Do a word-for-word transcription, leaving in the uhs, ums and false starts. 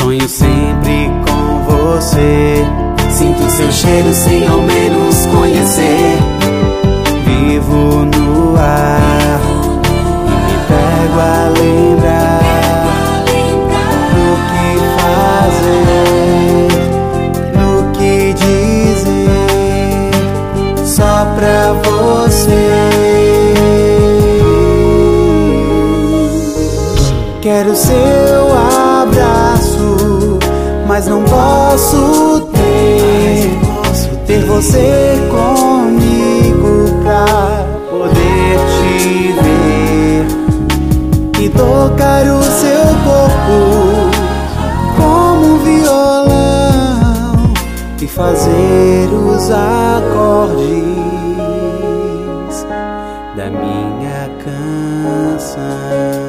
Sonho sempre com você. Sinto seu cheiro sem ao menos conhecer. Vivo no ar e me pego a lembrar do que fazer, do que dizer, só pra você. Quero seu abraço, mas não posso ter, ter você comigo pra poder te ver e tocar o seu corpo como um violão e fazer os acordes da minha canção.